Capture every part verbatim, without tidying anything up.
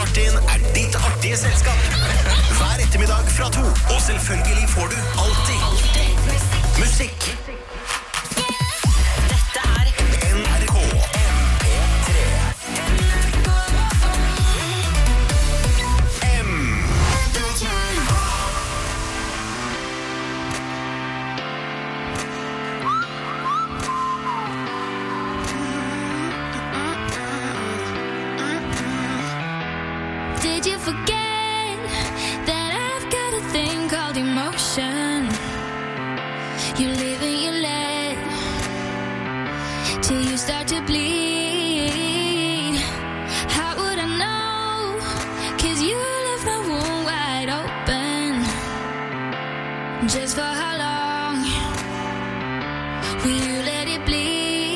Martin er ditt artige selskap. Hver ettermiddag fra to. Og selvfølgelig får du alltid musikk. Dette er N R K M P tre. M. Did you forget that I've got a thing called emotion? You live and you let till you start to bleed. How would I know? 'Cause you left my wound wide open. Just for how long will you let it bleed?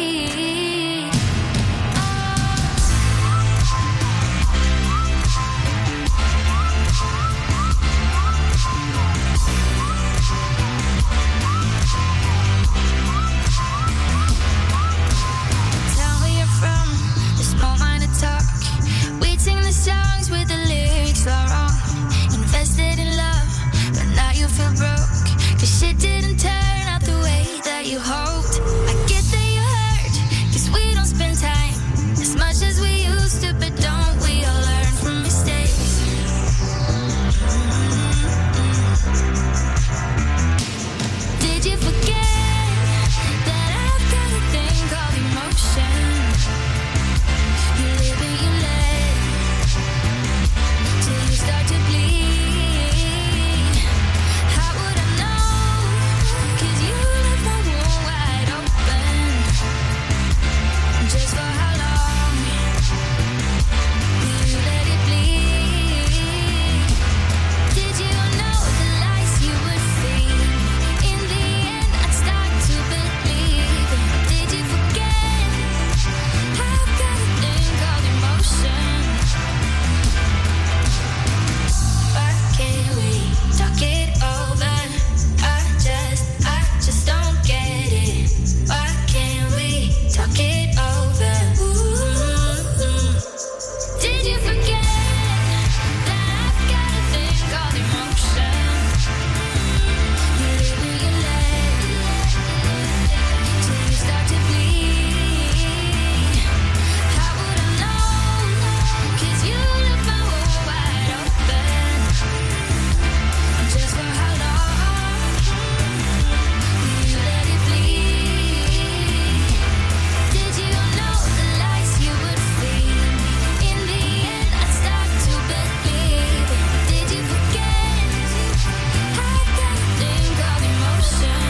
Songs with the lyrics all wrong. Invested in love, but now you feel broke. 'Cause shit didn't turn out the way that you hoped. I get that you're hurt, 'cause we don't spend time as much as we used to, but don't we all learn from mistakes? Did you forget that I've got a thing called emotion? You live and you let till you start to bleed. How would I know? 'Cause you left my wound wide open. Just for how long will you let it bleed? Did you know the lies you would feed? In the end I'd start to believe it. Did you forget I've got a thing called emotion? Why can't we talk it over? I just, I just don't get it. Why can't we talk it over? Ooh. Did you forget that I've got a thing called emotion? You live and you let till you start to bleed. How would I know? 'Cause you left my wound wide open. Just for how long will you let it bleed? Did you know the lies you would feed? In the end I'd start to believe it. Did you forget I've got a thing called emotion?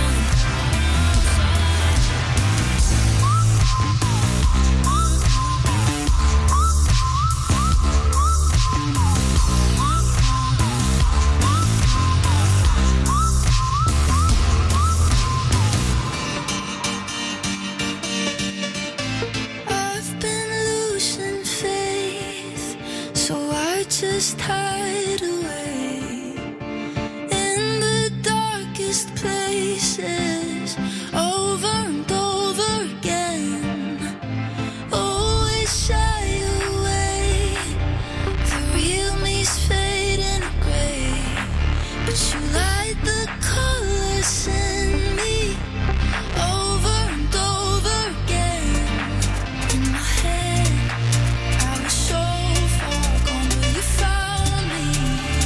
I've been losing faith, so I just hide away in the darkest places, over and over again. Always shy away, the real me's fading gray, but you light the colors in me, over and over again. In my head I was so far gone, but you found me.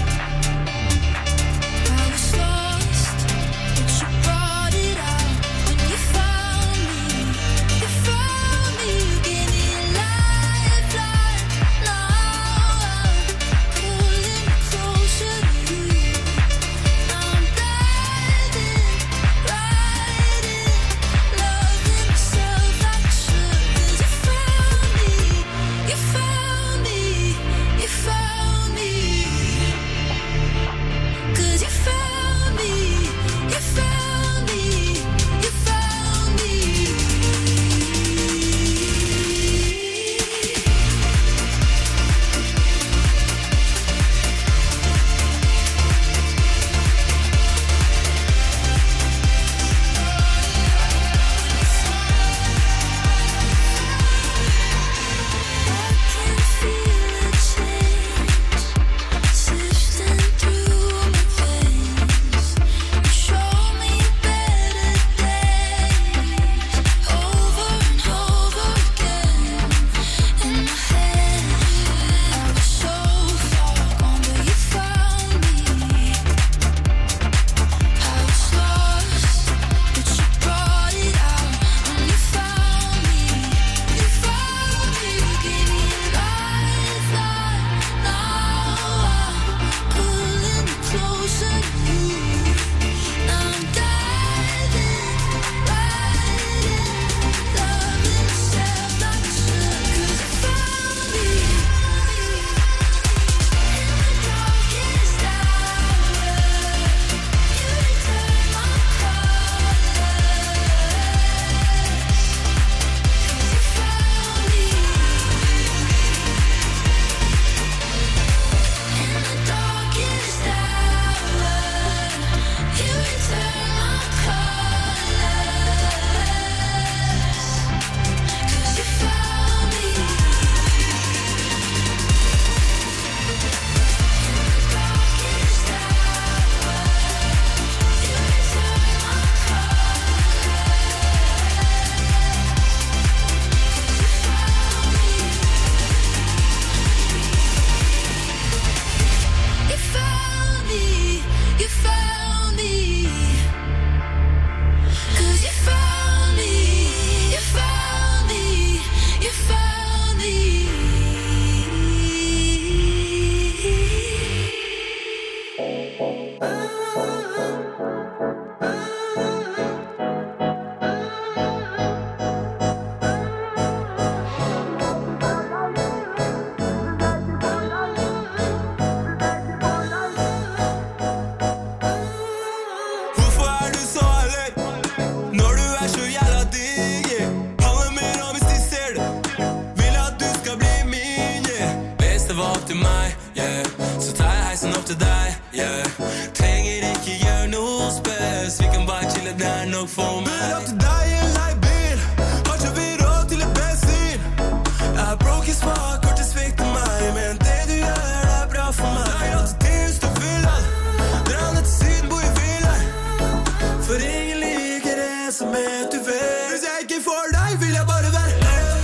det var opp til meg, yeah. Så tar jeg heisen opp til deg, yeah. Trenger ikke gjøre noe spes. Vi kan bare chille, det er nok for meg. Bør opp til deg i en leiebil. Har ikke vi råd til en bensin. Jeg har broken smak, kortet svikter meg. Men det du gjør, det er bra for meg. Jeg har alltid til hus til villa. Dra ned til syden, bo i villa. For ingen liker det som er du vet. Hvis jeg ikke får deg, vil jeg bare være.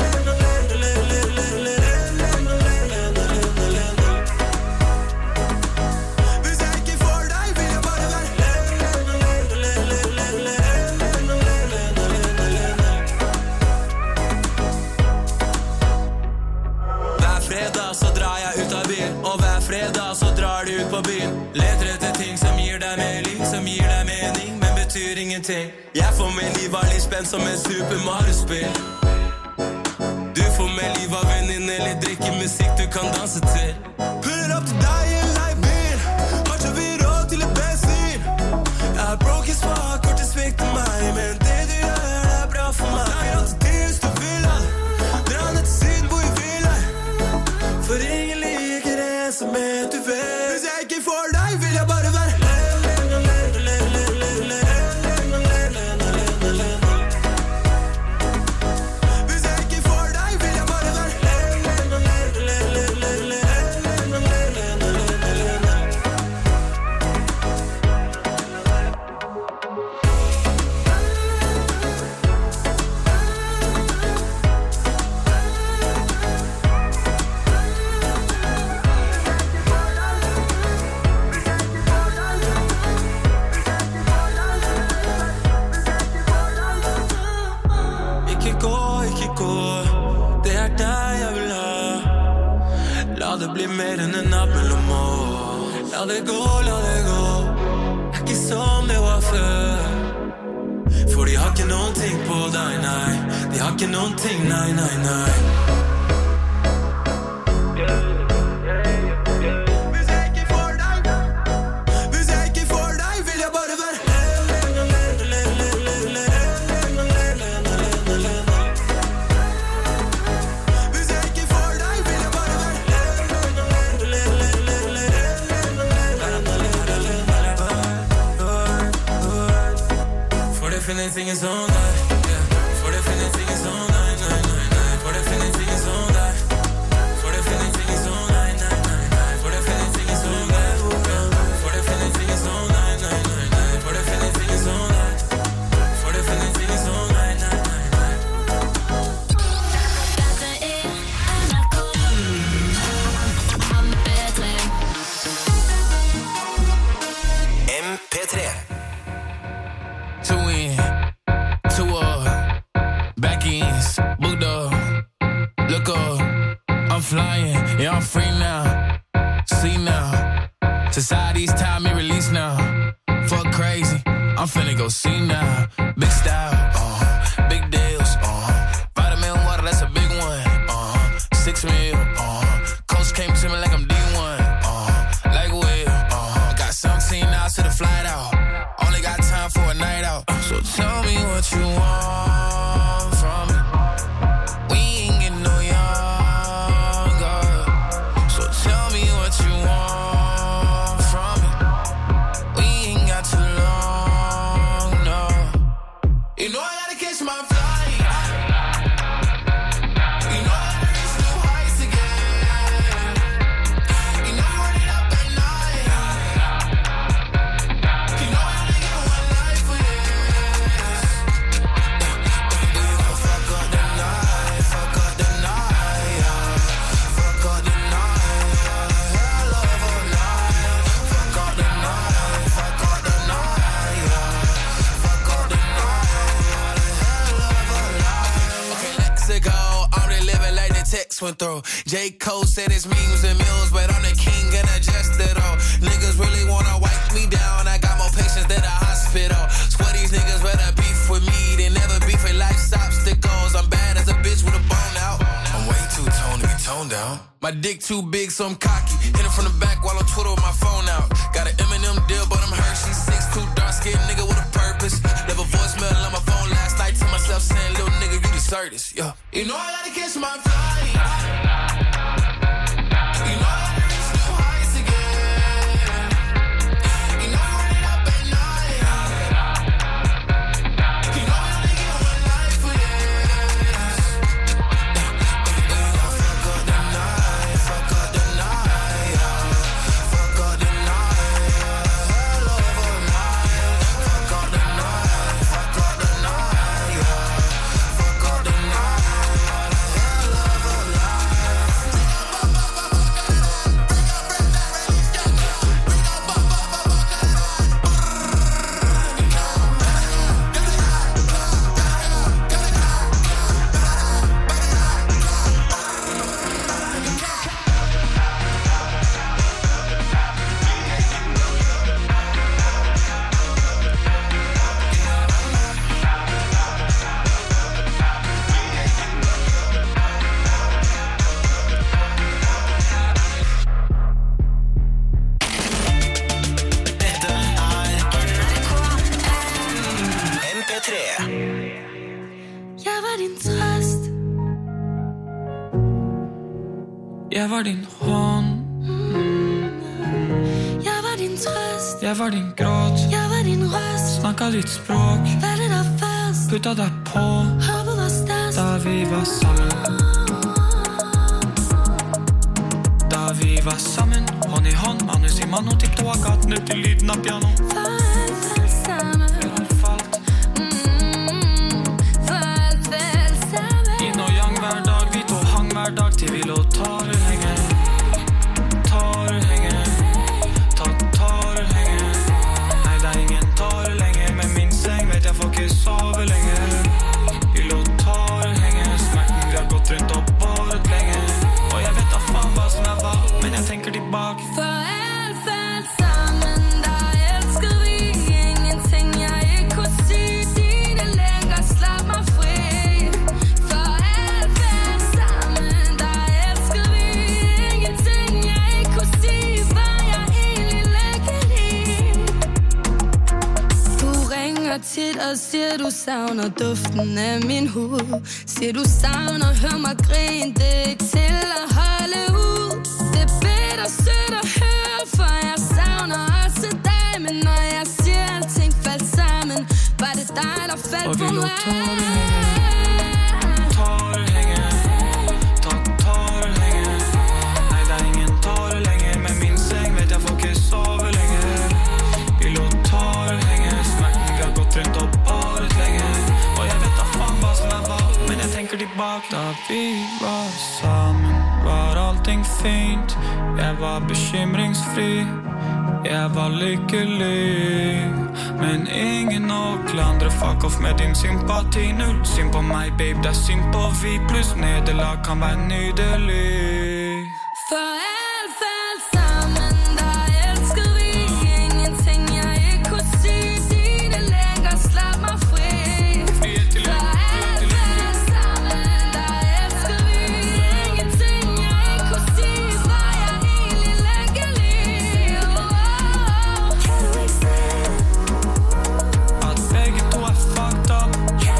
Og hver fredag så drar du ut på byen. Leter etter ting som gir deg mening, som gir deg mening, men betyr ingenting. Jeg får med liv av litt spenn som en Super Mario-spill. Du får med liv av venninne eller drikke musikk du kan danse til. Puller opp til deg i en leiebil. Har ikke vi råd til en bensin. Jeg har broken smak, kortet svikter meg. Men det du gjør, det er bra for meg. Jeg har alltid til hus til villa. Dra ned til syden, bo i villa. For ingen som er du vet. Hvis jeg ikke får deg, vil jeg bare være. Hvis jeg ikke får deg, vil jeg bare være. Det blir mer enn en natt mellom år. La det gå, la det gå. Er ikke som det var før. For de har ikke noen ting på deg, nei. De har ikke noen ting, nei, nei, nei. Hvis jeg ikke får deg, hvis jeg ikke får deg, vil jeg bare være. Finner ting er sånn der, yeah. For det finner ting er sånn, nei, nei, nei, nei. For det finner ting er sånn der. For det finner ting er sånn, nei, nei, nei, nei. For det finner ting er sånn der, yeah. For det finner ting er sånn, nei, nei, nei, nei. For det finner ting er sånn der. For det finner ting er sånn, nei, nei, nei, nei. Dette er N R K M P tre. Two in, two up, back ends, booked up, look up, I'm flying, yeah I'm free now, see now, society's time me release now, fuck crazy, I'm finna go see now, big style, uh, big deals, uh, vitamin water, that's a big one, uh, six mil, uh, coach came to me like I'm D one, uh, like Will, uh, got seventeen hours to the flight out, only got time for a night out. So tell me what you want from me. We ain't getting no younger. So tell me what you want from me. We ain't got too long, no. You know I gotta catch my flight. You know I gotta reach new heights again. You know I run it up at night. You know I only get one life for this. Went through. J. Cole said it's memes and mills, but I'm the king and I just it all. Niggas really wanna wipe me down. I got more patience than a hospital. Swear these niggas better beef with me. They never beef with life's obstacles. I'm bad as a bitch with a bone out. I'm way too toned to be toned down. My dick too big, so I'm cocky. Hit it from the back while on Twitter with my phone out. Got an Eminem deal, but I'm Hershey. Six two dark skinned nigga with a purpose. Never voicemail on my phone last night to myself saying, little nigga, you deserve this. Yeah. You know I gotta catch my flight. You know var din hånd, Jeg var din trøst, jeg var din gråt, jeg var din røst. snakket ditt språk, Valgte deg først, puttet deg på, håpet var størst. da vi var sammen. Da vi var sammen, hånd i hånd, manus i mano, tippte og gaten ut til lyden av piano. For alt vel sammen, Før alt falt, mm, for alt vel sammen. yin og yang hver dag, vi to hang hver dag til vi lå tårer henge. Tårer henge, ta tårer henge. Nei, det er ingen tårer lenger, men min seng vet jeg får ikke sove lenger. Vi lå tårer henge, smerten vi har gått rundt og båret lenge. Og jeg vet da faen hva som er hva, men jeg tenker tilbake. For alt vel sammen, da elsker vi ingenting jeg ikke kunne si. Dine lenger slapp meg fri. For alt vel sammen, da elsker vi ingenting jeg ikke kunne si. Var jeg egentlig lykkelig? Du ringer tit og siger du savner duften af min hud. Siger du savner, hør mig grine, det er ikke til at holde ud. Det er bitter sødt at høre, for jeg savner også dig. Men når jeg siger alting faldt sammen, var det dig der faldt Og vi på lå mig. tårer henge, tårer henge, ta tårer henge. Nei, det er ingen tårer lenger, men min seng vet jeg får ikke sove lenger. Vi lå tårer henge, smerten vi har gått rundt og båret lenge. Og jeg vet da faen hva som er hva, men jeg tenker tilbake. Da vi var sammen, var allting fint. Jeg var bekymringsfri, jeg var lykkelig. Men ingen å klandre, fuck off med din sympati. Null synd på meg, babe, det er synd på vi. Pluss nederlag kan være nydelig. For alt faldt sammen, da elsker vi ingenting jeg ikke kunne si. Dine lenger slapp meg fri. Frihet til For alt faldt sammen, da elsker vi ingenting jeg ikke kunne si. Var jeg egentlig lykkelig? at begge to er fucked up.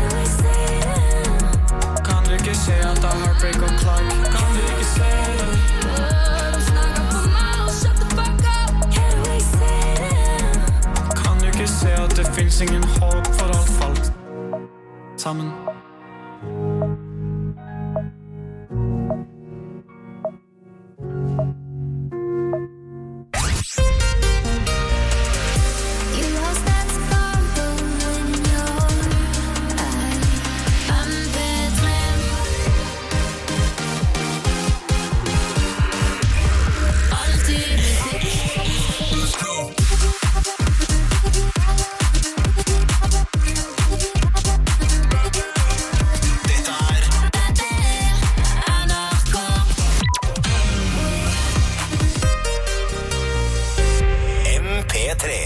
Kan du ikke se at det er heartbreak og clark? Kan du ikke se det? Du snakker for meget, shut the fuck up. Kan du ikke se at det finnes ingen håp for alt falt sammen? You lost that sparkle in your eye. I'm bedtime. Alltid musikk. Dette er N R K. M P tre.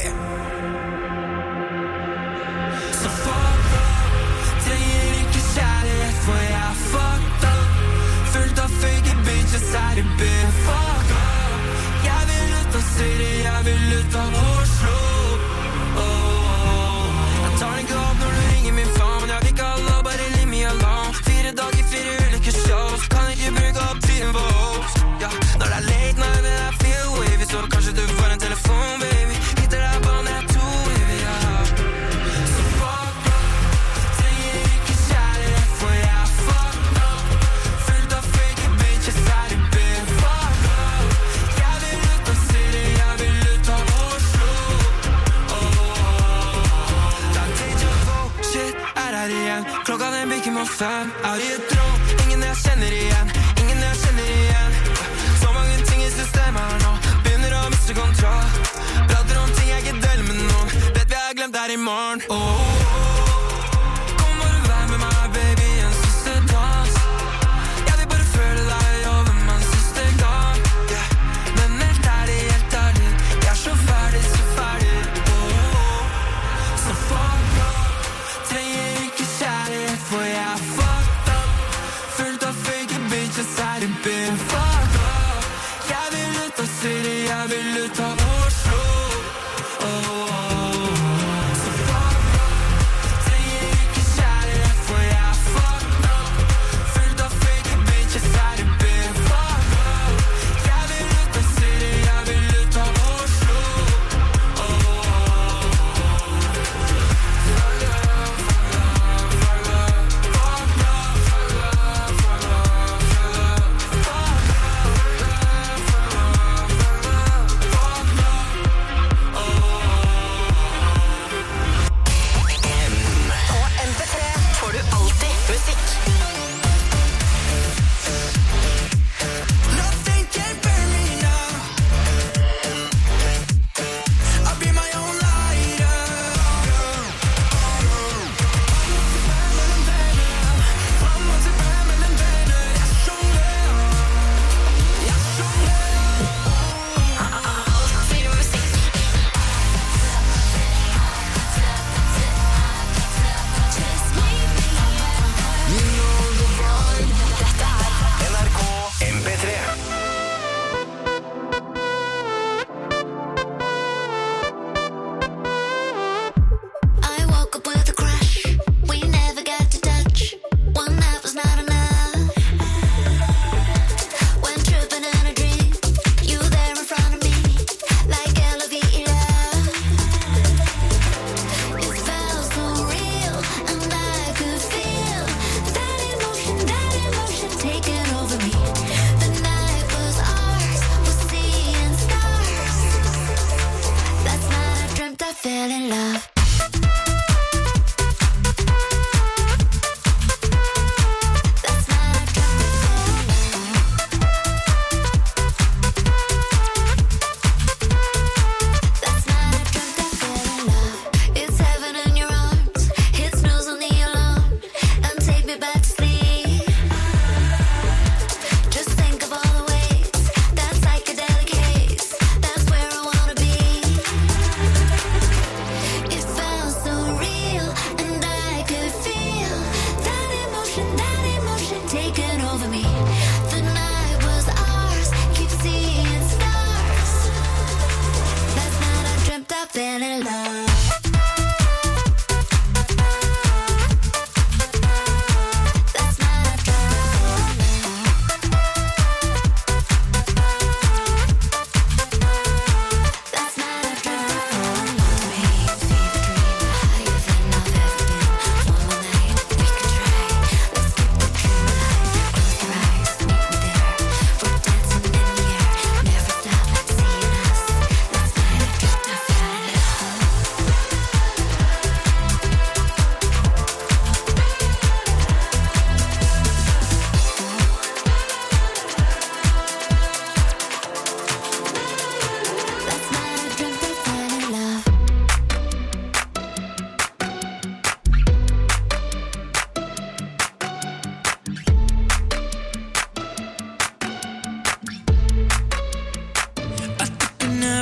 Så fuck up, trenger ikke kjærlighet, for jeg er fucked up. Fullt av fake bitches er i byen, fuck up. Jeg vil ut av City, jeg vil ut av Oslo. Oh, oh, oh. Jeg tar den ikke opp når du ringer min faen, men jeg vil ikke ha lov, bare leave me alone. Fire dager, fire ulike shows, kan ikke bruke opp tiden på oss. Ja, når det er late night, men jeg feel wavy, så kanskje du får en telefon, baby. Hitter deg bare når jeg er to evig, ja. Så fuck up, trenger ikke kjærlighet, for jeg er fucked up. Fullt av fake bitches er i byen, fuck up. Jeg vil ut av City, jeg vil ut av Oslo. Oh, oh, oh. Det er deja vu, shit, er her igjen. Klokka den bikker mot fem, er i et drøm. Ingen jeg kjenner igjen, ingen jeg kjenner igjen. Så mange ting i systemet her nå, begynner å miste kontroll. Prater om ting jeg ikke deler med noen, vet vi har glemt der i morgen. Oh, oh, oh. Kom bare vær med meg, baby, en siste dans. Jeg vil bare føle deg over meg en siste gang, yeah. Men helt ærlig, helt ærlig, jeg er så ferdig, så ferdig. Oh, oh, oh. Så fuck up, trenger ikke kjærlighet, for jeg er fucked up. Fullt av fake bitches er i byen, fuck up. Jeg vil ut av City, jeg vil ut av Oslo. Oh, oh, oh. Så fuck up, trenger ikke kjærlighet, for jeg er fucked up. Fullt av fake bitches er i byen, fuck up.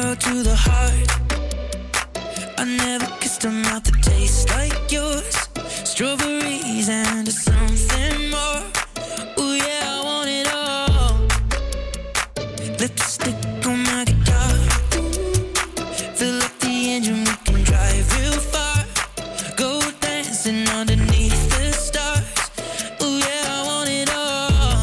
arrow to the heart. I never kissed a mouth that tastes like yours. Strawberries and something more. Ooh yeah, I want it all. Lipstick on my guitar. Fill up the engine, we can drive real far. Go dancing underneath the stars. Ooh yeah, I want it all.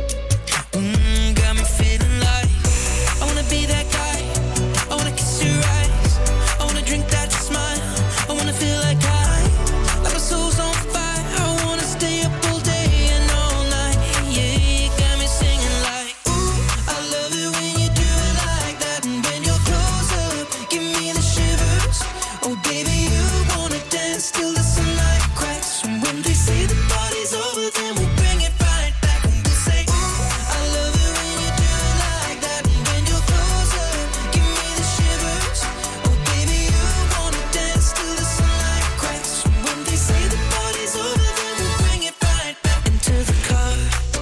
Mm, got me feeling like I wanna be that guy. I wanna kiss your eyes. I wanna drink that smile. I wanna feel like I, like my soul's on fire. I wanna stay up all day and all night. Yeah, you got me singing like, ooh, I love it when you do it like that. And when you're close up, give me the shivers. Oh baby, you wanna dance till the sunlight cracks. And when they say the party's over, then we'll bring it right back. And we'll say, ooh, I love it when you do it like that. And when you're close up, give me the shivers. Oh baby, you wanna dance till the sunlight cracks. And when they say the party's over, then we'll bring it right back. Into the car,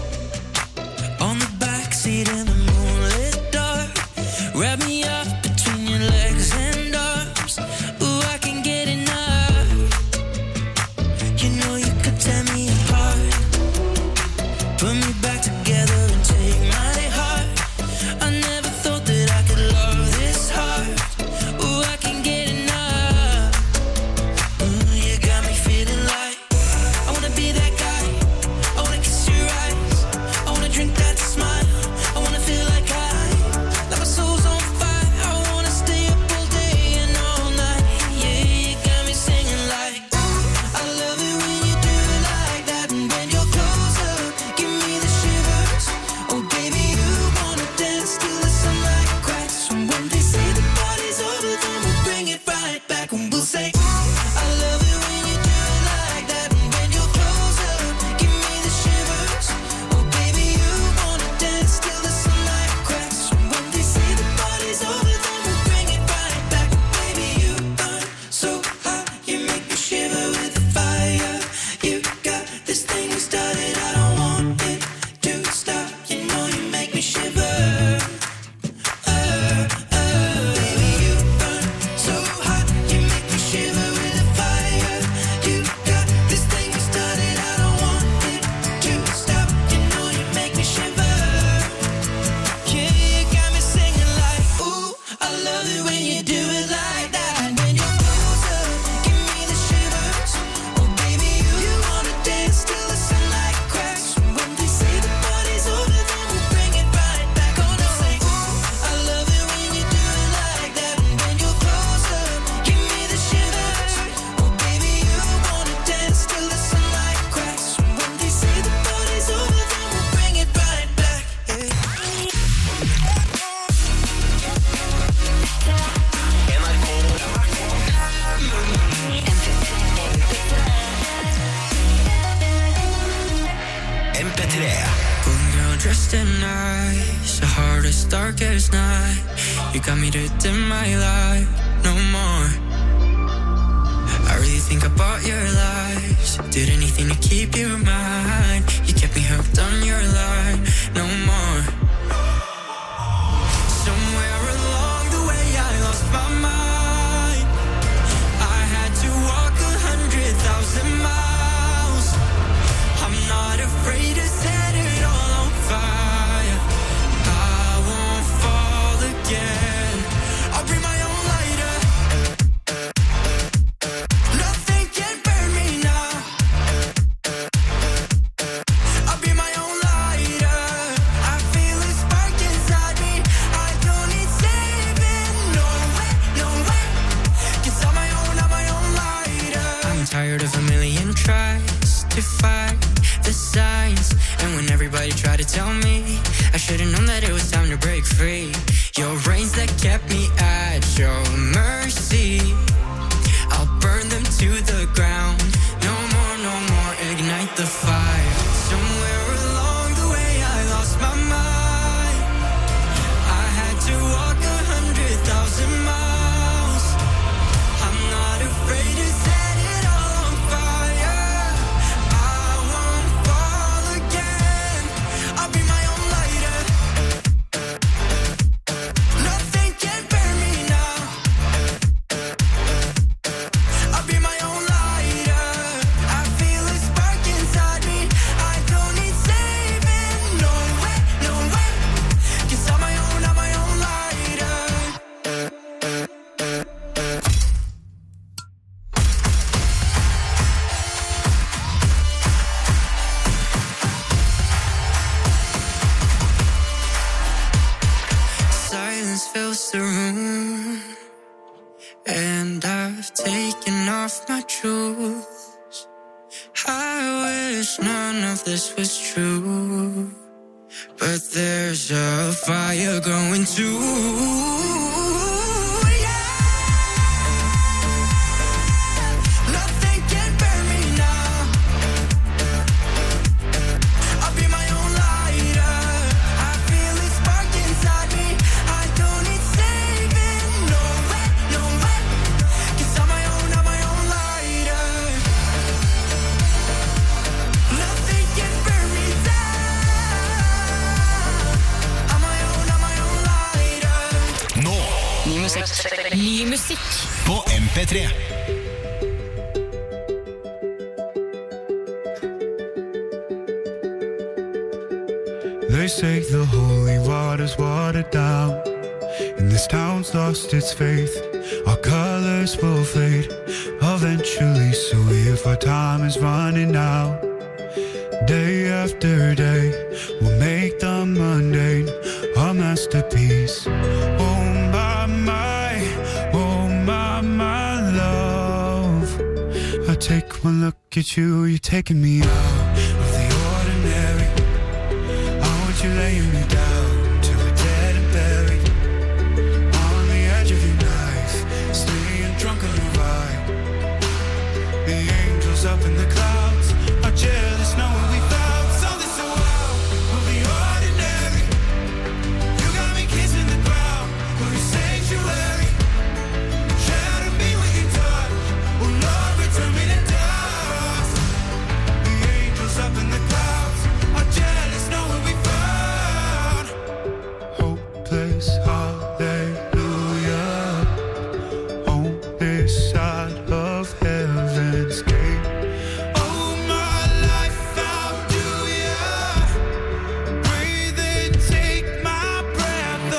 on the backseat in the moonlit dark. Wrap me up between your legs and arms. Ooh, I can get enough. You know you could tear me apart. Put me back together and take my heart. I never thought that I could love this hard. Ooh, I can get enough. Ooh, you got me feeling like I wanna be that guy. I wanna kiss your eyes. I wanna drink that smile. I wanna feel like I, like my soul's on fire. I wanna stay up all day and all night. Yeah, you got me singing like, ooh, I love it when you do it like that. And when you're close up, give me the shivers. Oh baby, you wanna dance till the sunlight cracks. And when they say the party's over, then we'll bring it right back. And we'll say, ooh, I love it when you do it like that. And when you're close up, give me the shivers. Oh baby, you wanna dance till the sunlight cracks. And when they say the party's over, then we'll bring it right back. Baby, you burn so hot, you make me shiver with the fire. You got this thing we started, I don't want it to stop. You know you make me shiver. Uh, uh, baby, you burn so hot, you make me shiver with the fire. You got this thing we started, I don't want it to stop. You know you make me shiver. Yeah, you got me singing like, ooh, I love it when you do it like that. And when you're close up, give me the shivers. Oh baby, you wanna dance till the sunlight cracks. And when they say the party's over, then we'll bring it right back. Gonna say, ooh, I love it when you do it like that. And when you're close up, give me the shivers. Oh baby, you wanna dance till the sunlight cracks. And when they say the party's over, then we'll bring it right back. Yeah. M P tre. One girl dressed in nice, the hardest, darkest night. You got me to dim my light, no more. I really think I bought your lies. Did anything to keep you mine. You kept me hooked on your line, no more. Somewhere along the way I lost my mind. I had to walk a hundred thousand miles. I'm not afraid to set it all on fire. I won't fall again. I'll bring my own lighter. Nothing can burn me now. I'll be my own lighter. I feel a spark inside me. I don't need saving. No way, no way. 'Cause I'm my own, I'm my own lighter. I'm tired of a million tries to fight the signs. And when everybody tried to tell me, I should've known that it was time to break free. Your reins that kept me at your mercy, I'll burn them to the ground. No more, no more, ignite the fire. Somewhere along the way I lost my mind. I had to walk a hundred thousand miles. I'm not afraid to set it all on fire. I won't fall again. I'll be my own lighter. Nothing silence fills the room, and I've taken off my shoes. I wish none of this was true, but there's a fire going too. Ny musikk på M P tre. They say the holy water's watered down, and this town's lost its faith. Our colors will fade eventually, so if our time is running out, day after day, we'll make the mundane a masterpiece. Oh my, my, oh my, my love, I take one look at you, you're taking me out of the ordinary. I want you laying me down till we're dead and buried, on the edge of your knife, staying drunk on your ride. The angels up in the clouds are jealous knowing we found something so out of the ordinary. You got me kissing the ground for a sanctuary. Shadow me with your touch, oh Lord, return me to dust. The angels up in the clouds are jealous knowing we found hopeless hallelujah on this side of heaven's gate. Oh my life, how do ya breathe and take my breath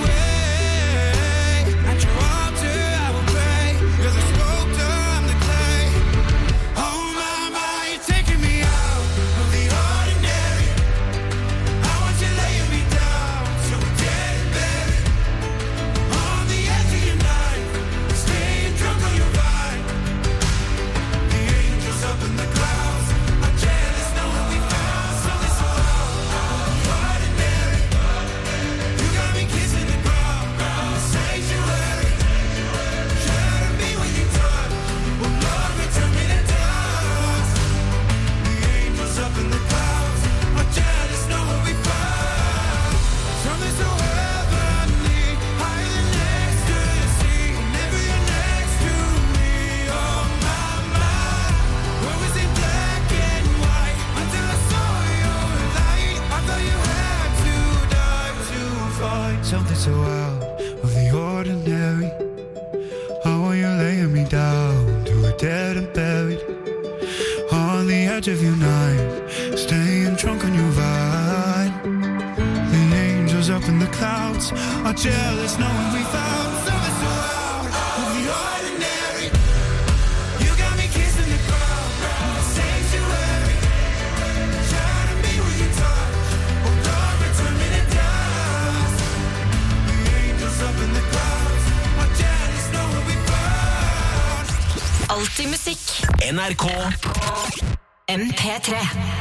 away? At your altar I will pray, you're the sculptor, I'm the clay. Oh my, my, you're taking me out of the ordinary. I want you laying me down so we're dead and buried, on the edge of your knife, staying drunk on your ride. The angels up in the clouds are jealous knowing we found something so out of the ordinary. You got me kissing the ground in the sanctuary. Shadow me when you touch, oh Lord, return me to dust. The angels up in the clouds are jealous knowing we found something so heavenly, higher than ecstasy. Whenever you're next to me, oh my, my. Where was it black and white until I saw your light? I thought you had to die to find something so out of the ordinary. I want you laying me down till we're dead and buried, on the edge of your knife, staying drunk on your ride. The angels up in the clouds are jealous knowing we found something so out of the ordinary. You got me kissing the ground in the sanctuary. Shadow me with your touch, oh Lord, return me to dust. The angels up in the clouds are jealous knowing we found. Alltid musikk N R K M P tre.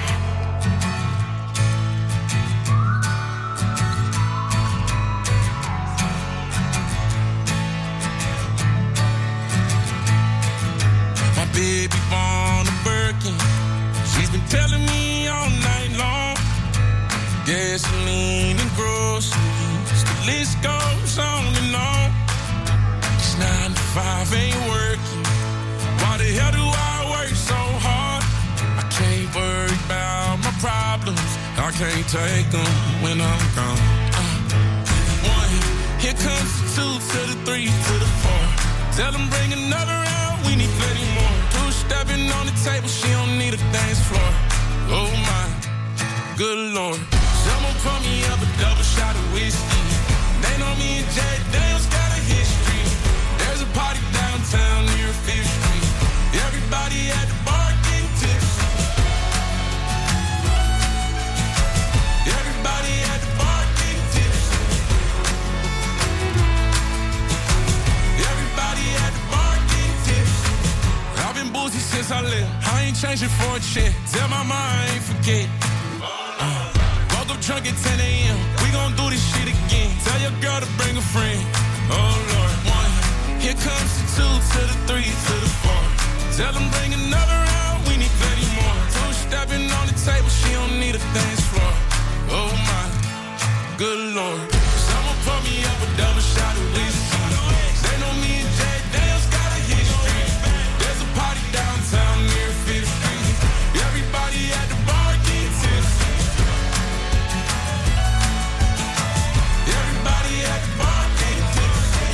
My baby born a Birkin. She's been telling me all night long. Gasoline and groceries, the list goes on and on. It's nine to five ain't working. Why the hell do I work so hard? I can't worry about my problems, I can't take them when I'm gone. uh, One, here comes the two to the three to the four. Tell them bring another round, we need plenty more. Two stepping on the table, she don't need a dance floor. Oh my, good Lord. Someone pour me up a double shot of whiskey. They know me and Jay Daniels got a history. There's a party downtown near Fifth Street. Everybody at the bar getting tipsy. Everybody at the bar getting tipsy. since I left. I ain't changing for a check. Tell my mom I ain't forget. Uh, woke up drunk at ten a.m. We gon' do this shit again. Tell your girl to bring a friend. Oh Lord, one. Here comes the two to the three to the four. Tell them bring another round. We need plenty more. Two stepping on the table. She don't need a dance floor. Oh my, good Lord. Someone pour me up a double shot of whiskey. They know me and Jay Daniels got a history. There's a party downtown near Fifth Street. Everybody at the bar get tipsy. Everybody at the bar get tipsy.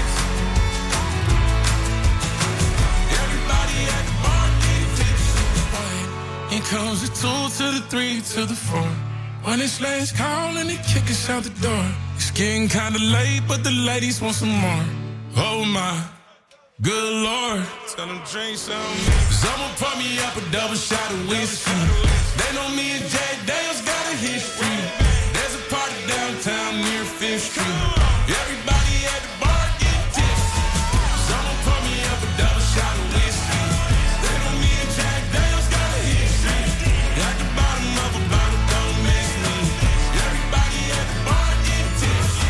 Everybody at the bar get tipsy. Here comes the two to the three to the four. When it's last call and they kick us out the door. It's getting kinda late, but the ladies want some more. Oh my, good Lord. Tell them drink some. Someone pour me up a double shot of whiskey. They know me and Jay Daniels got a history. There's a party downtown near Fifth Street. Everybody at the bar get tipsy. Someone pour me up a double shot of whiskey. They know me and Jay Daniels got a history. At the bottom of a bottle, don't miss me. Everybody at the bar get tipsy.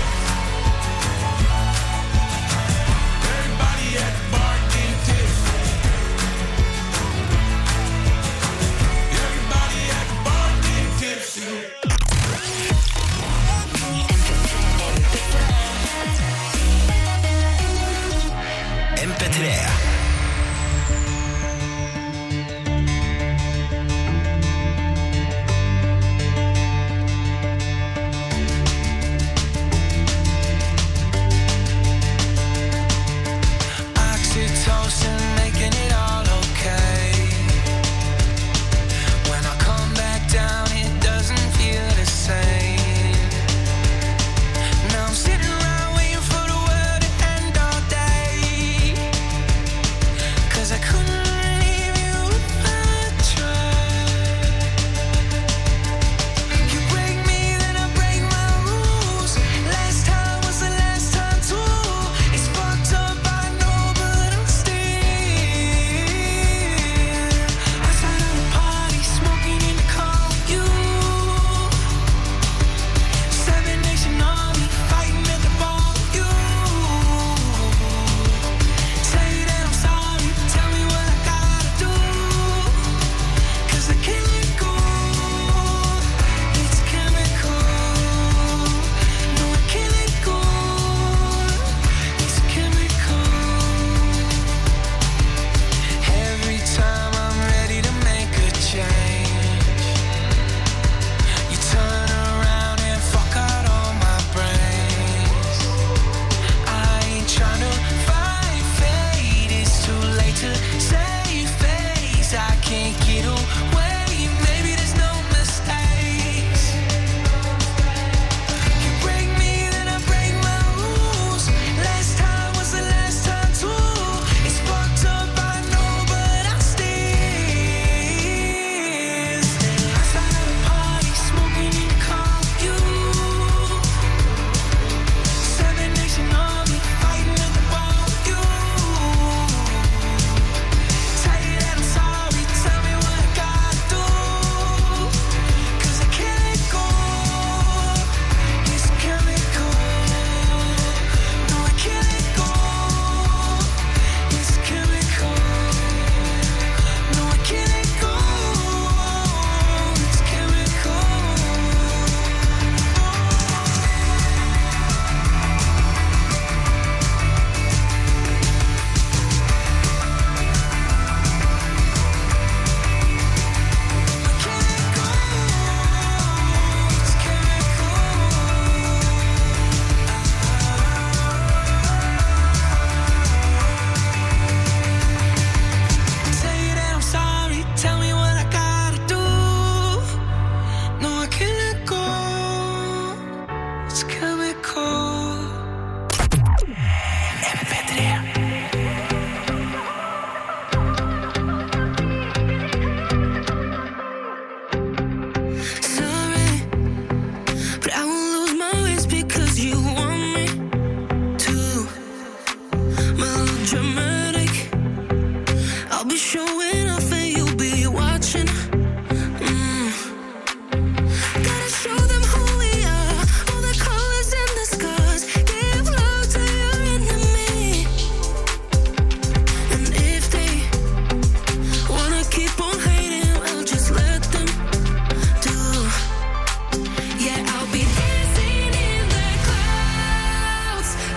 Everybody at the bar get tipsy. Everybody at the bar get tipsy. M P tre. Oxytocin, making it all okay. When I come back down, it doesn't feel the same. Now I'm sitting around waiting for the world to end all day.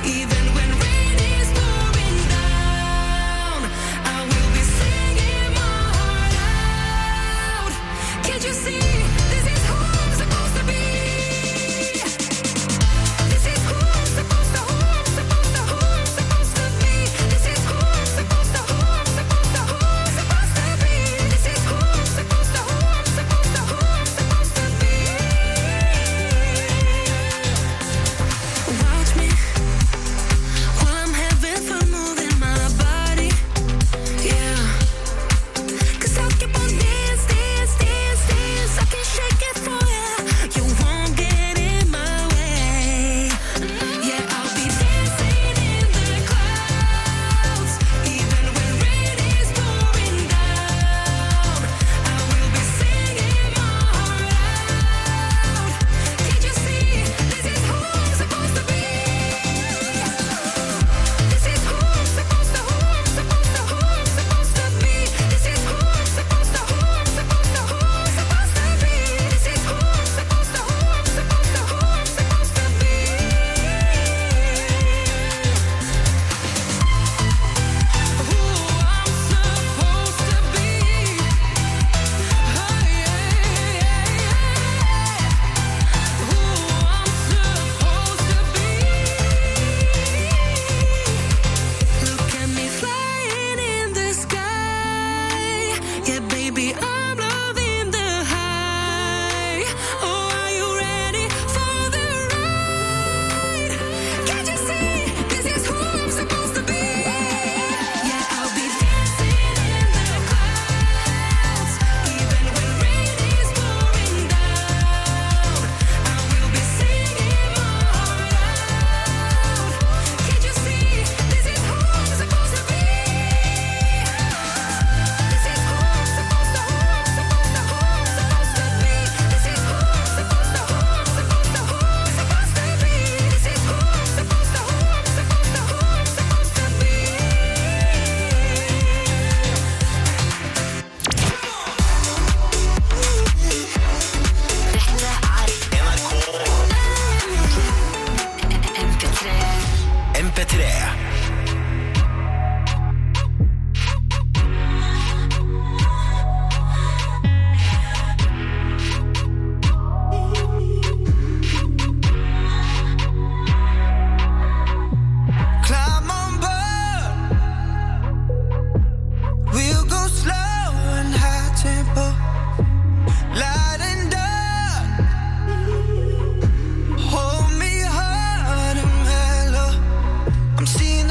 Even when rain is pouring down, I will be singing my heart out. Can't you see? This is who I'm supposed to be. This is who I'm supposed to, who I'm supposed to, who I'm supposed to be. This is who I'm supposed to, who I'm supposed to, who I'm supposed to be. This is who I'm supposed to, who I'm supposed to, who I'm supposed to be. Watch me while I'm having fun moving my body, yeah. 'Cause I'll keep on dance, dance, dance, dance. I can shake it for ya. You won't get in my way. Yeah, I'll be dancing in the clouds. Even when rain is pouring down, I will be singing my heart out. Can't you see? This is who I'm supposed to be. This is who I'm supposed to, who I'm supposed to, who I'm supposed to be. This is who I'm supposed to, who I'm supposed to, who I'm supposed to be. This is who I'm supposed to, who I'm supposed to, who I'm supposed to be. Who I'm supposed to be. Oh yeah, yeah, yeah. Who I'm supposed to be. Look at me flying in the sky. Yeah, baby, I'm loving the high. Oh, are you ready for the ride? Can't you see? This is who I'm supposed to be. Yeah, I'll be dancing in the clouds. Even when rain is pouring down, I will be singing my heart out. Can't you see? This is who I'm supposed to be. This is who I'm supposed to, who I'm supposed to, who I'm supposed to be. This is who I'm supposed to, who I'm supposed to, who I'm supposed to be. This is who I'm supposed to, who I'm supposed to, who I'm supposed to be. M P tre. Climb on board. We'll go slow and high tempo, light and dark. Hold me hard and mellow. I'm seeing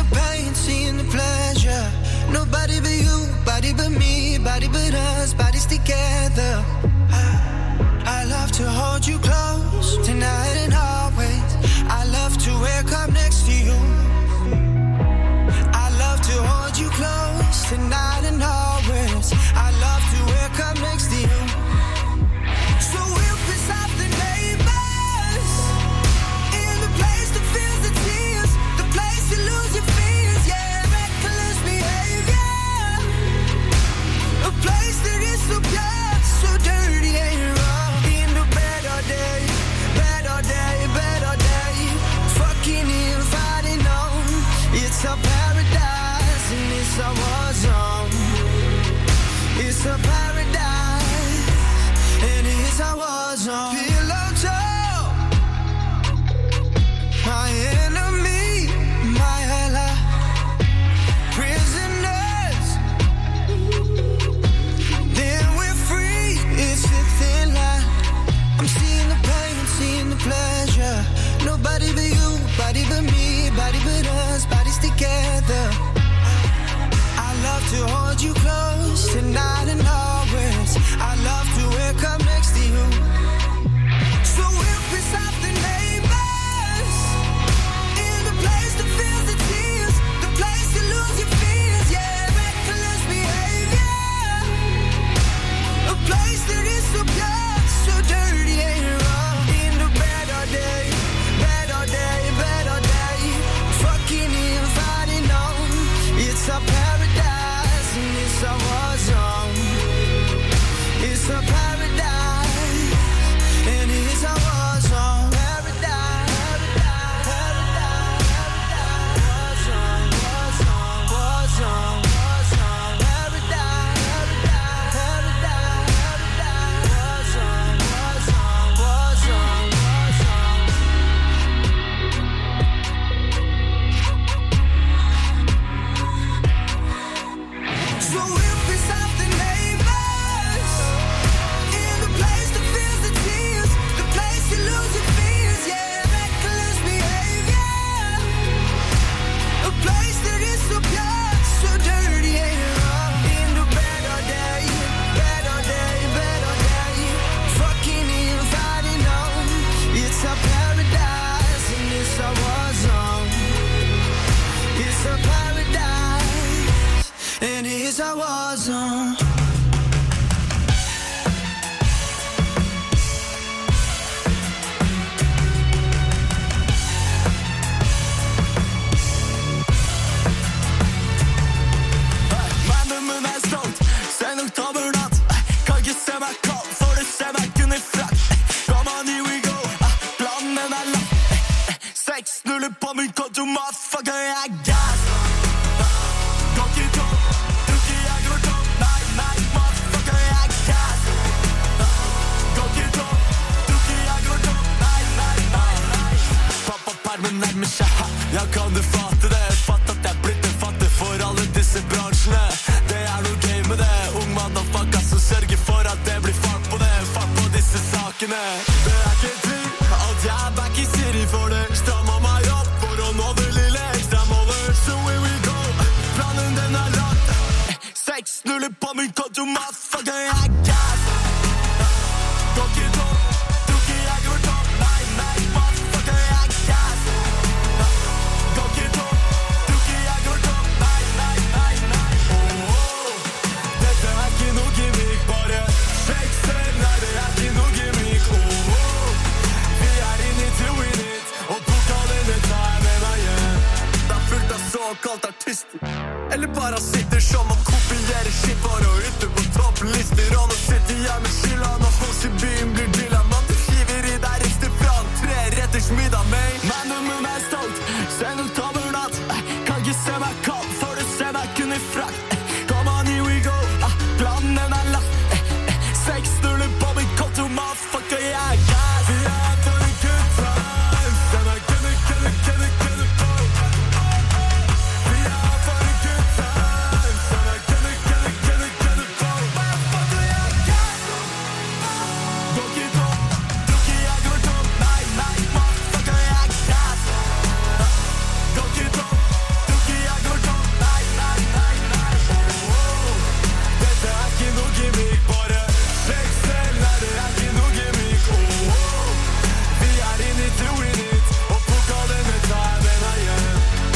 motherfucker, jeg gas. Går ikke tom, tror ikke jeg går tom. Nei, nei, motherfucker, jeg gas. Går ikke tom, tror ikke jeg går tom. Nei, nei, nei, nei. Pappa-permen nærmer seg, ha. Ja, kan du fatte det? Fatt at jeg er blitt en fattig for alle disse bransjene. Det er noe gøy med det. Ung motherfucker som sørger for at det blir fart på det. Fart på disse sakene. Det er ikke tvil, alt jeg er back i city for det. Strammer meg opp for å nå det lille ekstra målet. So here we go, planen den er lagt. Seks nuller på min konto, motherfucker, jeg er gas. Går ikke tom, tror ikke jeg går tom. Nei, nei, motherfucker, jeg er gas. Går ikke tom, tror ikke jeg går tom. Nei, nei, nei, nei. Oh, oh. Dette er ikke noe gimmick, bare sjekk selv. Nei, det er ikke noe gimmick. Oh, oh. Vi er in it to win it, og pokalen tar jeg med meg hjem. Det er fullt av såkalt artister, eller bare sitter som og kopierer shit for å ute på topplister. Og nå sitter jeg med skylda når folk i byen blir drilla. Man, du hiver i deg restaurant, tre retters middag med. Men om hun er stolt, send ut tommelnatt. Kan ikke se meg kald, for du ser meg kun i frakt. Come on, here we go, ah, planen den er lagt. Seks nuller på min konto, motherfucker, jeg er gas. Vi er for en good time, se meg kunne, kunne, kunne, kunne på. Vi er for en good time, se meg kunne, kunne, kunne, kunne på. Motherfucker, jeg er gas. Går ikke tom, tror ikke jeg går tom. Nei, nei, motherfucker, jeg er gas. Går ikke tom, tror ikke jeg går tom. Nei, nei, nei, nei. Oh, oh. Dette er ikke noe gimmick, bare sjekk selv. Nei, det er ikke noe gimmick. Oh, oh. Vi er in it to win it, og pokalen tar jeg med meg hjem.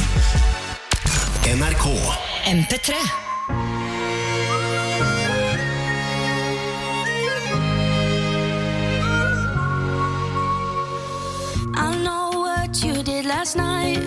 N R K. M P tre. I know what you did last night.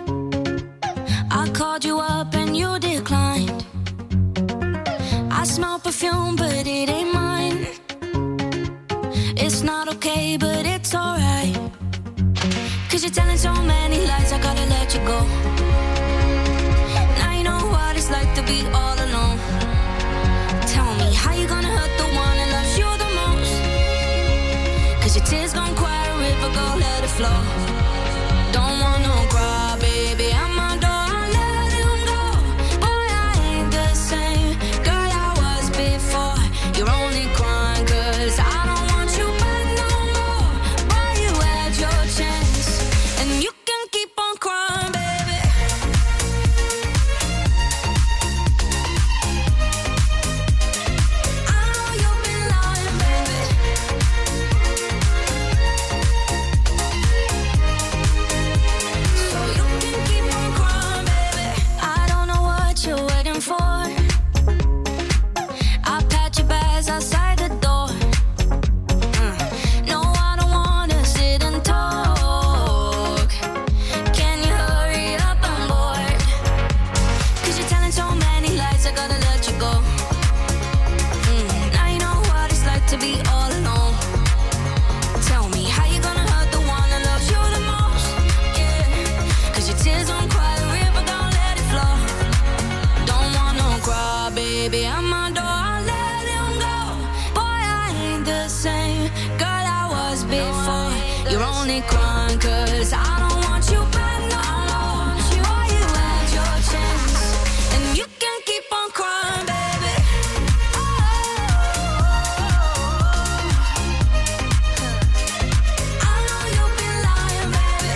I called you up and you declined. I smell perfume, but it ain't mine. It's not okay, but it's alright. Cause you're telling so many lies, I gotta let you go. Now you know what it's like to be all alone. Tell me, how you gonna hurt the one that loves you the most? Cause your tears gon' quiet a river, go let it flow. Don't want no cry, baby, I'm my door, I let him go. Boy, I ain't the same girl I was before. You're only crying cause I don't want you back no more. Boy, you had your chance, and you can keep on crying, baby. I know you've been lying, baby. So you can keep on crying, baby. I don't know what you're waiting for. I pat your bags outside the door. Mm. No, I don't wanna sit and talk. Can you hurry up, I'm bored. Cause you're telling so many lies, I gotta let you go. Mm. Now you know what it's like to be all alone. Tell me, how you gonna hurt the one that loves you the most? Yeah. Cause your tears don't cry, the river gon' let it flow. Don't want no cry, baby, I'm my door, I let him go. Boy, I ain't the same girl I was before. You're only crying cause I don't want you back no more. Boy, you had your chance, and you can keep on crying, baby. I know you've been lying, baby.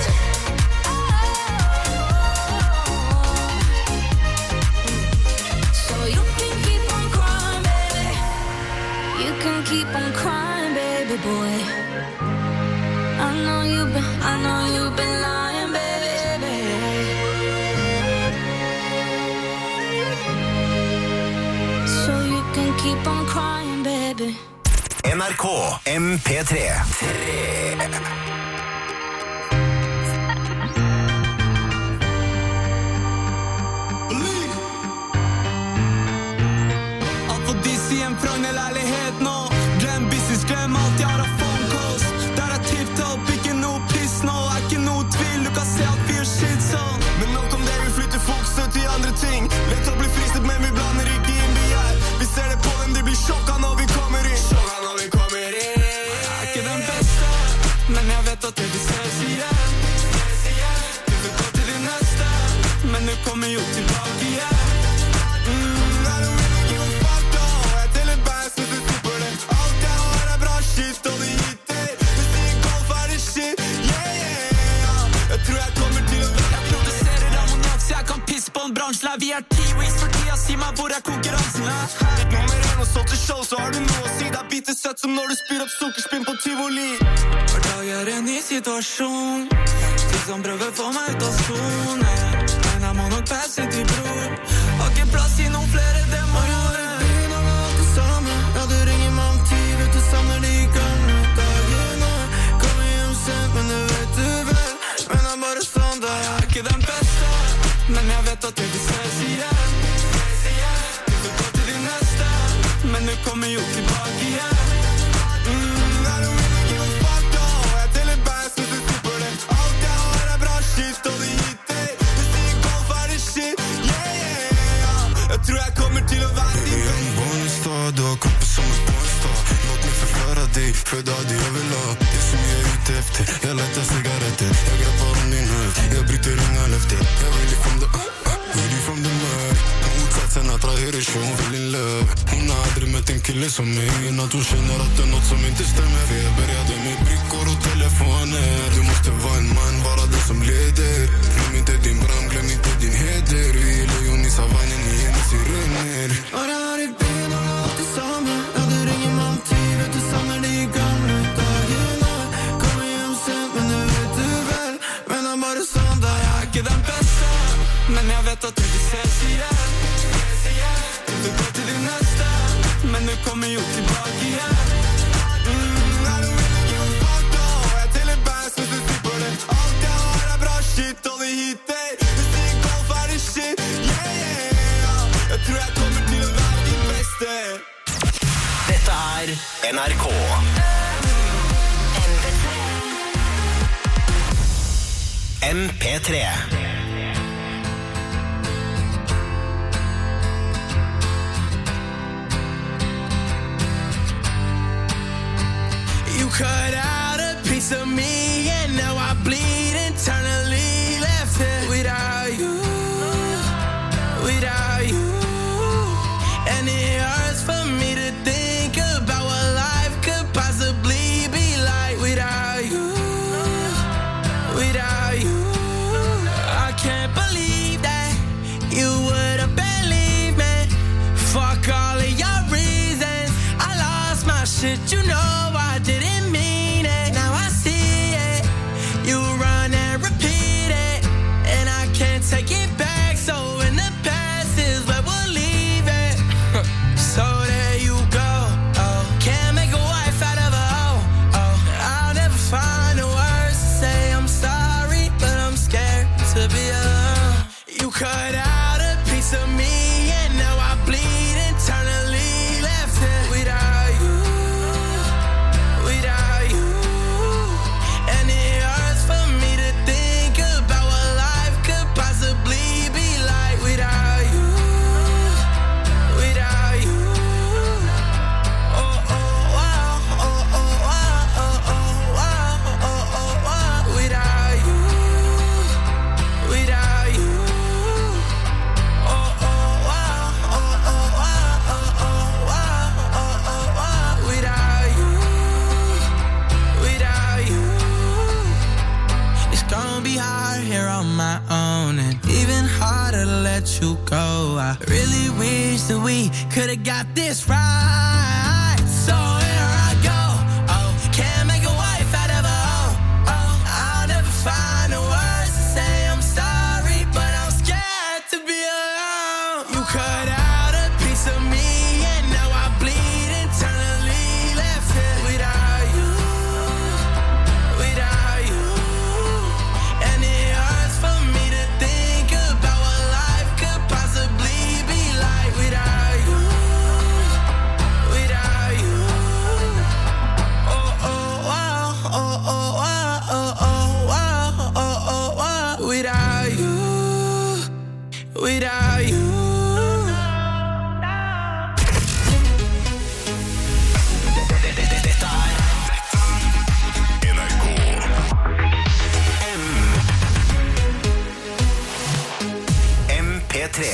So you can keep on crying, baby. You can keep on crying, baby boy. I know you've been, I know you've been lying, baby. So you can keep on crying, baby. N R K M P tre. Alt for disse hjem fra en leilighet nå. Glem business, glem alt jeg har av phone calls. Der er tip-top, ikke noe piss nå. Er ikke noe tvil, du kan se at vi gjør shit sånn. Men nå kommer jo tilbake igjen. Mm, I don't really give a fuck da. Jeg teller bass hvis du slipper det. Alt jeg har er bra shit, og det gitter. Hvis det er golf er det shit, yeah, yeah. Jeg tror jeg kommer til å være. Jeg produserer ammoniak, så jeg kan pisse på en bransje. Vi er T-Ways for tida, si meg hvor er konkurransen er. Nummer en og solgt til show, så har du noe å si. Det er bitte søtt som når du spyr opp sukkerspinn på Tivoli. Hver dag er en ny situasjon. De som prøver få meg ut av zone. Men jeg må nok passe til bror. Har ikke plass i noen flere demoner. Begynner med alt det samme. Ja, du ringer meg om tid, vet du savner de gamle dagene. Kommer hjem sent, men det vet du vel. Men det er bare sånn da. Jeg er ikke den beste, men jeg vet at det vi ses igjen. Du får gå til de neste, men du kommer jo tilbake igjen. Mm, I don't really give a fuck da. Jeg teller bass hvis du slipper det. Alt jeg har er bra shit, og det gitter. Hvis det er golf er det shit, yeah, yeah. Jeg tror jeg kommer til å være din beste. En bonestad, du har kroppen som en bonestad. Låt meg forklare deg, før da de jeg vil ha. Det som jeg er ute efter, jeg leter sigaretter. Jeg grepper om din høv, jeg bryter unga løfter. Jeg vil i from the up, vil i from the mørk. Motsatsen er trahirasjon, vil in love. Hun har aldri møtt en kille som meg. Enn at hun skjønner at det er noe som ikke stemmer. For jeg bereder med brikker og telefoner. Du måtte være en mann, være det som leder. Glem ikke din brann, glem ikke din heder. Vi er lejon i savannen, i hennes i rønner. Når jeg har i byen og alt det samme. Ja, du ringer meg om tid, vet du savner de gamle dagene. Kommer hjem sent, men det vet du vel. Men det er bare sånn da. Jeg er ikke den beste, men jeg vet at det vi ses igjen. Du går til de neste, men du kommer jo tilbake igjen. Mm, I don't really give a fuck da. Jeg teller bass hvis du slipper det. Alt jeg har er bra shit, og det hitter. Hvis det er golf er det shit, yeah, yeah. Jeg tror jeg kommer til å være din beste. Dette er N R K. M P tre. You cut out a piece of me, and now I bleed internally. Left here without you, without you. And it hurts for me to think about what life could possibly be like without you, without you. I can't believe that you would have believed me. Fuck all of your reasons. I lost my shit, you know I didn't mean it. Now I see it. You run and repeat it, and I can't take it back. So in the past is where we'll leave it. So there you go. Oh, can't make a wife out of a hoe. Oh, I'll never find the words to say I'm sorry, but I'm scared to be alone. You cut out a piece of me, and now I bleed internally. Left here without you, without you. And it hurts for me to think about what life could possibly be like without you, without you. Oh, oh, wow, oh, oh, wow, oh, oh, wow, oh, oh, wow. Without you, without you. Oh, oh, wow, oh, oh, wow, oh, oh, wow, oh, oh, wow. Without you, without you. It's gonna be hard here on my own, and even harder to let you go. I really wish that we could've got this right. So here I go. Oh, can't make a wife out of a hoe. Oh, I'll never find the words to say I'm sorry, but I'm scared to be alone. You cut out a piece of me, and now I bleed internally. Left here without you, without you. And it hurts for me to think about what life could possibly be like without you, without you. Oh, oh, wow, oh, oh, wow, oh, oh, wow, oh, oh, wow. Without you, without you. Dette er N R K. M. M tre.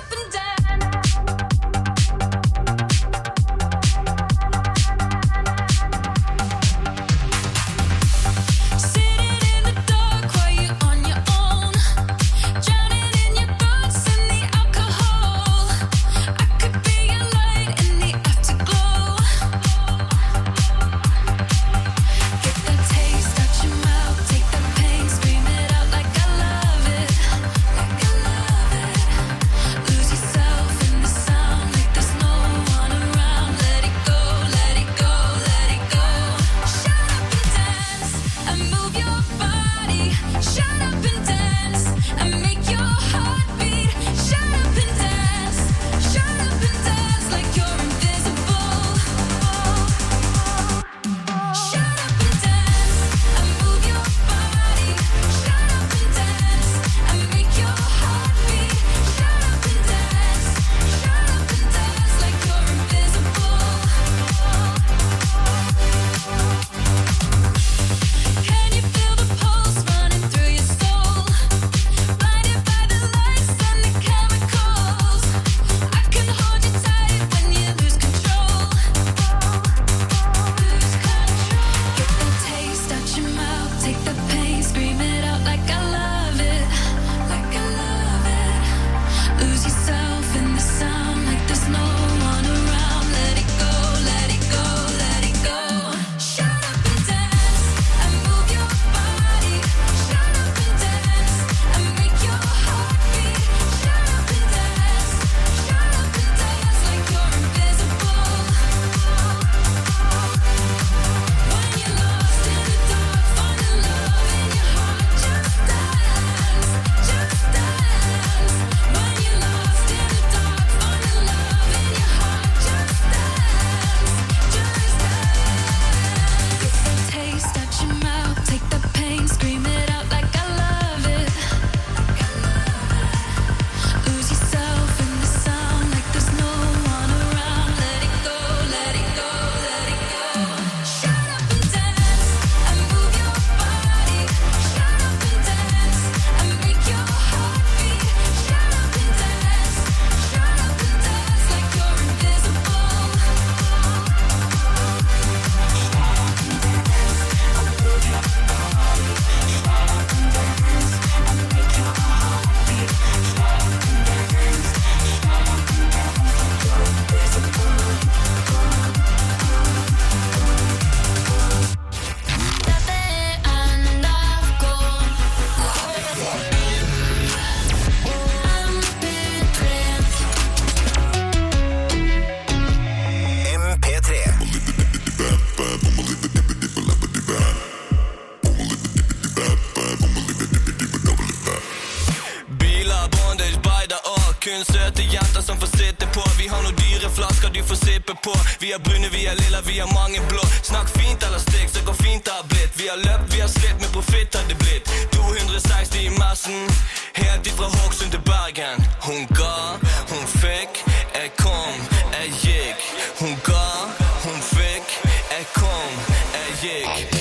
kun søte jenter som får sitte på. Vi har noen dyre flasker du får sippe på. Vi har brune, vi har lilla, vi har mange blå. Snakk fint eller stikk, så går fint det har blitt. Vi har løpt, vi har slitt, med profitt har det blitt. to hundre seksti i massen, helt ifra Hokksund til Bergen. Hun ga, hun fikk, jeg kom, jeg gikk. Hun ga, hun fikk, jeg kom, jeg gikk.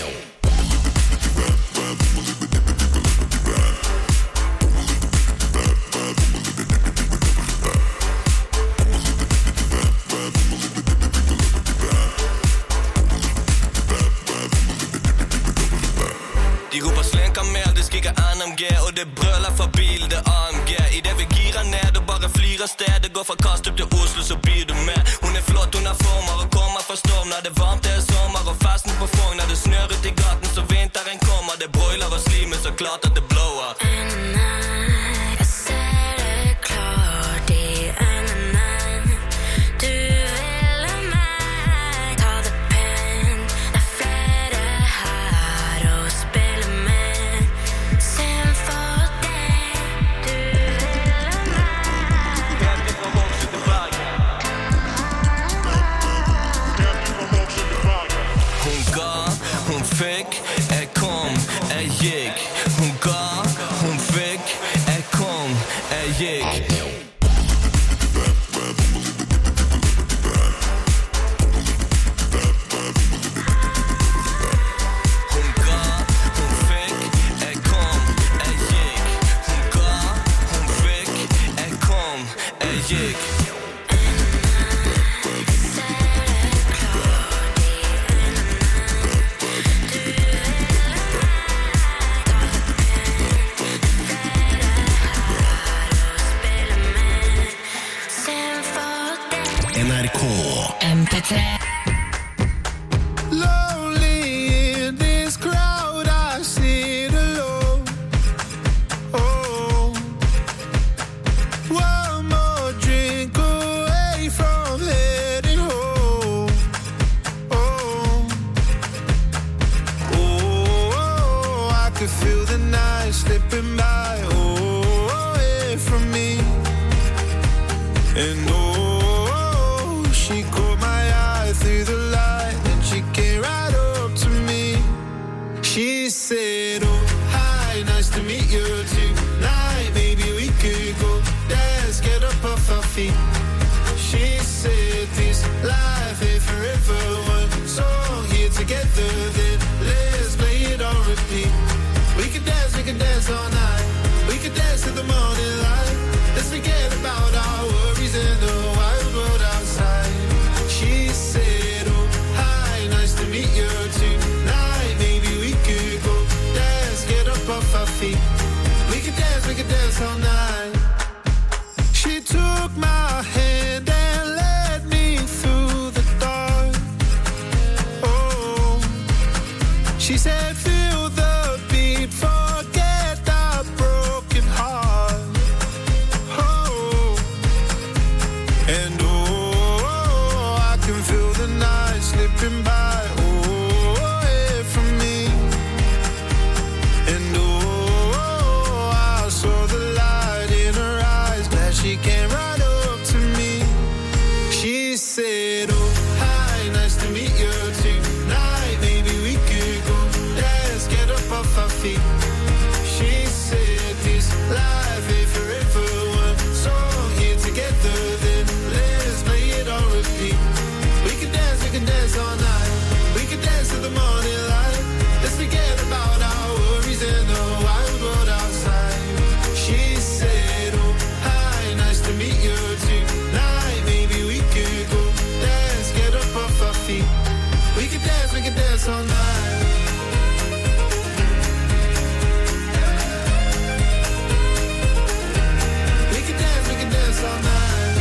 De roper slenker mer, det skriker N M G. Og det brøler fra bil, det A M G. I det vi girer ned og bare flyr av sted. Det går fra Kastrup til Oslo, så byr du med. Hun er flott, hun er former og kommer fra storm. Når det er varmt, det er sommer og festen på Fogn. Når det snør ut i gaten, så vinteren kommer. Det broiler og slimer, så klart at det blower. Jeg ser det klart i øynene. Du vil ha meg, ta det pent. Det er flere her og spille med. Synd for deg, du vil ha meg. Helt ifra Hokksund til Bergen. Hun ga, hun fikk, jeg kom, jeg gikk. Hun ga, hun fikk, jeg kom, jeg gikk. Hun ga, hun fikk, jeg kom, jeg gikk. Hun ga, hun fikk, jeg kom, Magic. N R K M P tre. Lonely in this crowd, I sit alone. Oh, one more drink away from heading home. Oh, oh, I could feel the night slipping by. Oh, away from me, and oh, she caught my eye through the light, and she came right up to me. She said, oh, hi, nice to meet you tonight. Maybe we could go dance, get up off our feet. She said, this life ain't forever. One song here together, then let's play it on repeat. We could dance, we could dance all night. We could dance to the morning light. Let's forget about our worries in the wild world outside. She said, oh, hi, nice to meet you tonight. Maybe we could go dance, get up off our feet. We could dance, we could dance all night. She took my hand and led me through the dark. Oh, she said, feel the beat, forget that broken heart. Oh, and oh, I can feel the night slipping by. Oh, away from me, and oh, I saw the light in her eyes. Glad she came right up to me. She said, oh, hi, nice to meet you tonight. Maybe we could go dance, get up off our feet. She said, this life ain't forever. One song here together, then let's play it on repeat. We could dance, we could dance all night. We could dance to the morning light. Let's forget about our worries in the wild world outside. She said, oh, hi, nice to meet you tonight. Maybe we could go dance, get up off our feet. We could dance, we could dance all night. We could dance, we could dance all night.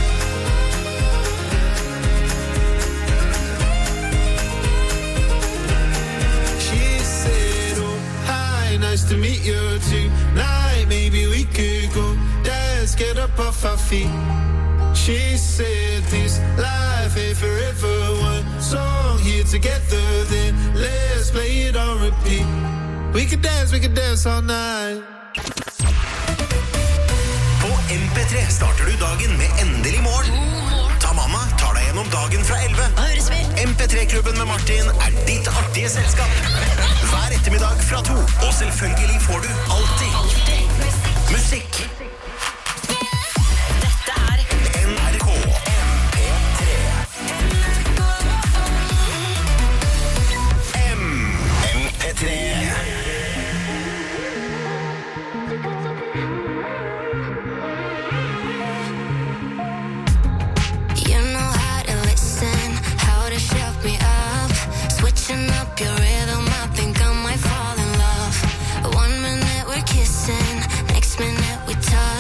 She said, oh, hi, nice to meet you tonight. Maybe we could go dance, get up off our feet. She said, this life ain't forever. One song here together, then let's play it on repeat. We could dance, we could dance all night. På M P tre starter du dagen med endelig morgen. Ta mamma tar deg gjennom dagen fra elleve. M P tre-klubben med Martin er ditt artige selskap. Hver ettermiddag fra to. Og selvfølgelig får du alltid musikk. Dette er N R K M P tre. M M P tre. You know how to listen, how to shut me up. Switching up your rhythm, I think I might fall in love. One minute we're kissing, next minute we touch.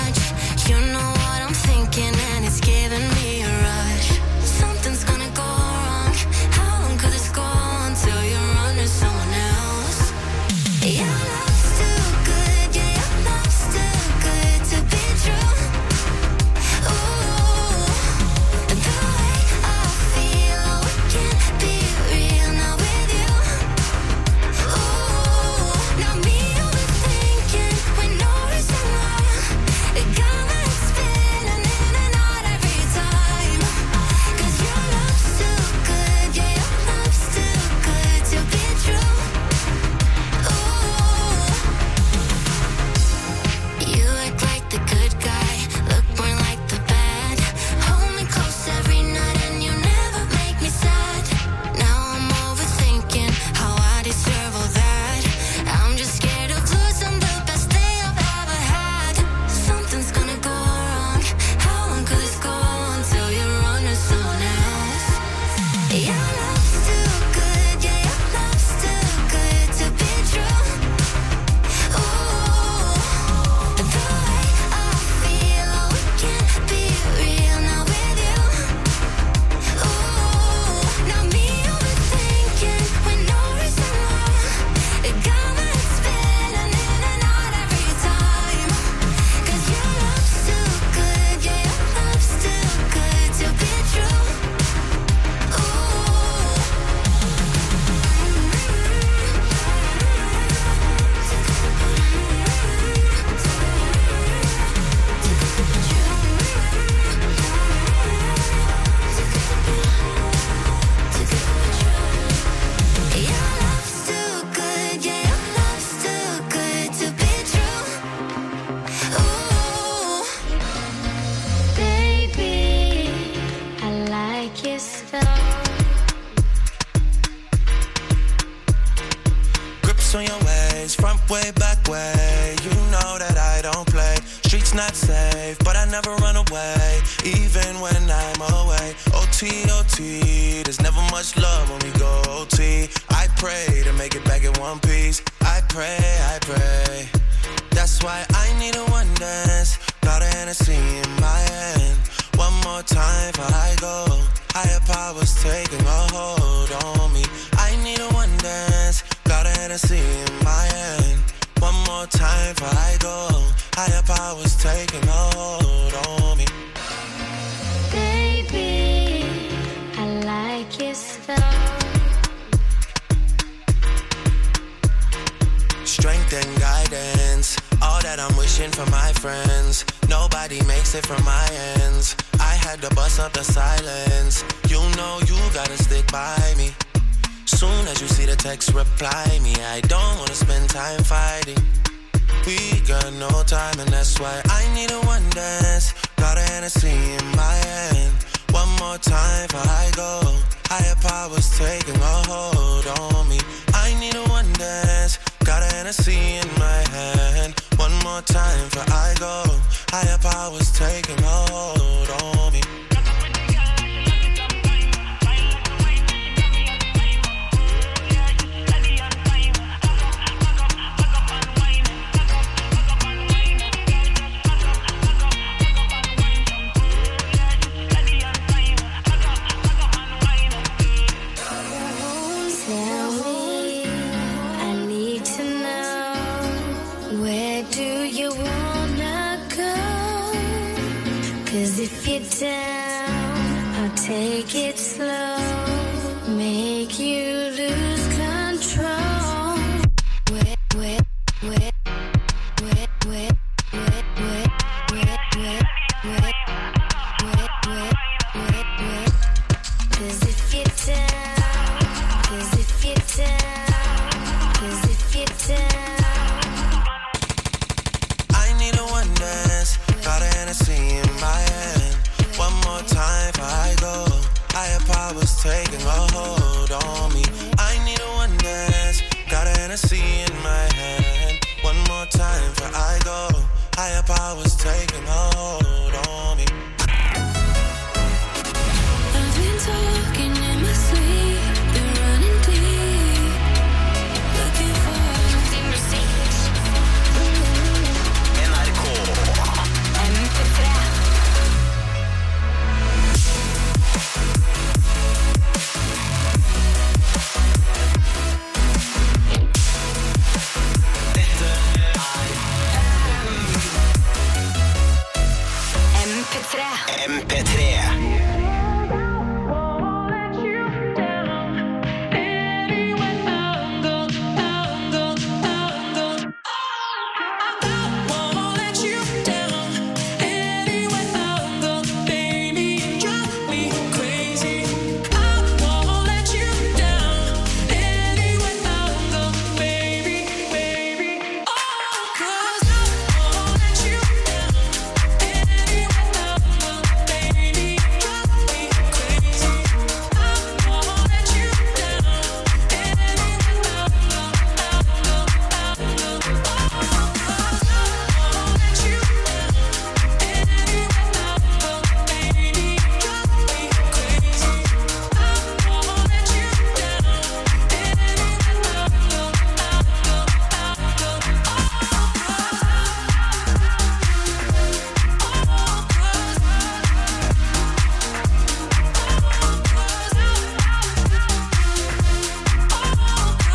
not safe, but I never run away, even when I'm away. O T, O T, there's never much love when we go O T. I pray to make it back in one piece. I pray, I pray. That's why I need a one dance. Got a Hennessy in my hand. One more time before I go. Higher powers taking a hold on me. I need a one dance. Got a Hennessy in my hand. One more time before I go. Higher powers taking a hold on me. Baby, I like it slow. Strength and guidance, all that I'm wishing for my friends. Nobody makes it from my ends. I had to bust up the silence. You know you gotta stick by me. Soon as you see the text, reply me. I don't wanna spend time fighting. We got no time and that's why I need a one dance. Got a Hennessy in my hand. One more time before I go. Higher powers taking a hold on me. I need a one dance. Got a Hennessy in my hand. One more time before I go. Higher powers taking a hold on me. If you're down, I'll take it slow. Make you lose control. Wet, wet, wet, wet, wet, wet, wet, wet, wet, wet, wet, wet, wet, wet. 'Cause if you're down, 'cause if you're down, 'cause if you're down. I need a one dance. Got a Hennessy in my hand. One more time before I go. Higher powers taking a hold on me. I need a one dance. Got a Hennessy in my hand. One more time before I go. Higher powers taking a hold on me. I've been talking in my sleep, been running deep, looking for N R K M P tre. M P tre